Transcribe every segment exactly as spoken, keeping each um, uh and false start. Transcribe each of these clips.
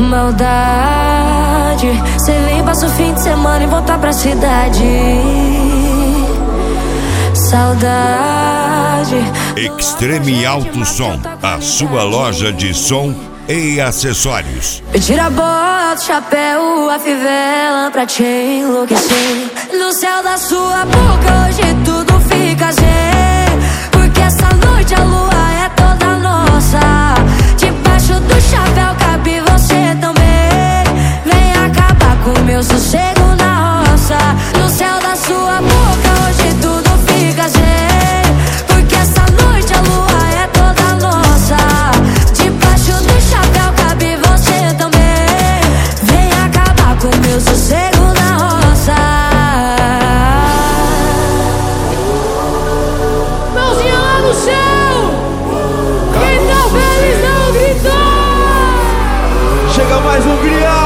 Maldade, cê vem, passa o fim de semana e volta pra cidade. Saudade. Extreme Alto Som, a sua loja de som e acessórios. Eu tiro a bota, o chapéu, a fivela pra te enlouquecer. No céu da sua boca hoje tudo fica zen, porque essa noite a lua é toda nossa. Debaixo do chapéu cabe você também. Vem acabar com o meu sossego na roça. No céu da sua boca hoje tudo fica zen, porque essa noite a lua é toda nossa. Debaixo do chapéu cabe você também. Vem acabar com o meu sossego na roça. Mãozinha lá no céu. Quem tá feliz não gritou. Chega mais Hungria.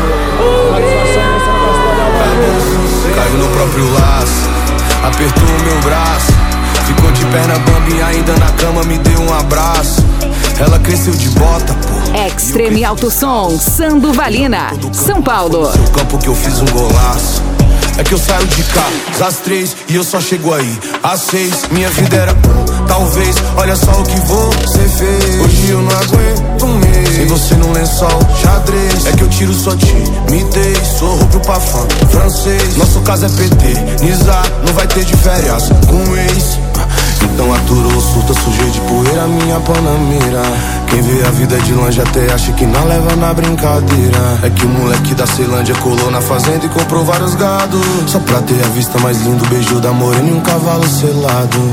Caiu no próprio laço, apertou o meu braço. Ficou de perna bamba e ainda na cama me deu um abraço. Ela cresceu de bota, pô. Extreme Alto Som, Sandovalina, São Paulo. No campo que eu fiz um golaço. É que eu saio de casa às três e eu só chego aí às seis. Minha vida era um, talvez, olha só o que você fez. Hoje eu não aguento um mês sem você no lençol, xadrez. É que eu tiro sua timidez, sou roubo pra fã, francês. Nosso caso é P T, Nizar, não vai ter de férias com ex. Então aturou, surta, sujei de poeira minha panamera. Quem vê a vida de longe até acha que não leva na brincadeira. É que o moleque da Ceilândia colou na fazenda e comprou vários gados, só pra ter a vista mais linda, o beijo da morena e um cavalo selado.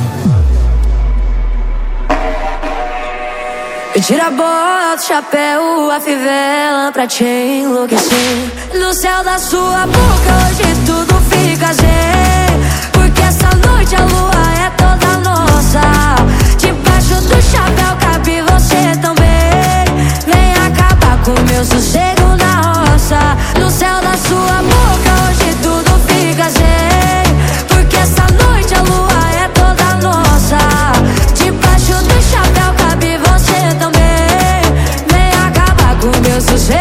Eu tiro a bota, o chapéu, a fivela pra te enlouquecer. No céu da sua boca hoje tudo fica zen, porque essa noite a lua é toda nossa. Debaixo do chapéu cabe você também. Vem acabar com o meu sossego na roça. No céu da sua boca hoje tudo fica zen, porque essa noite a lua é toda nossa. Debaixo do chapéu cabe você também. Vem acabar com o meu sossego